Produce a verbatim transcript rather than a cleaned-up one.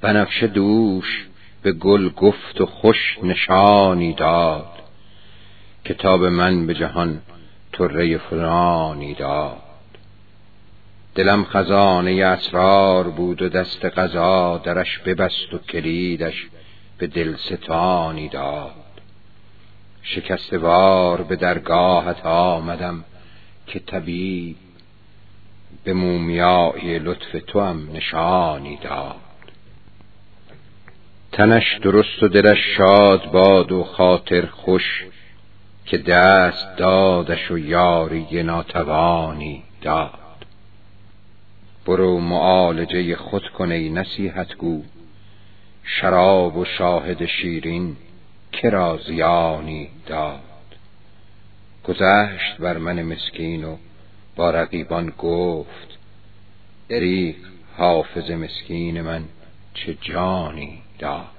بنفشه دوش به گل گفت و خوش نشانی داد، کتاب من به جهان طره فلانی داد. دلم خزانه اسرار بود و دست قضا درش ببست و کلیدش به دلستانی داد. شکسته وار به درگاهت آمدم که طبیب به مومیایی لطف تو هم نشانی داد. تنش درست و دلش شاد باد و خاطر خوش، که دست دادش و یاری ناتوانی داد. برو معالجه خود کن ای نصیحت گو، شراب و شاهد شیرین کرا زیانی داد. گذشت بر من مسکین و با رقیبان گفت، دریغ حافظ مسکین من چه جانی داد.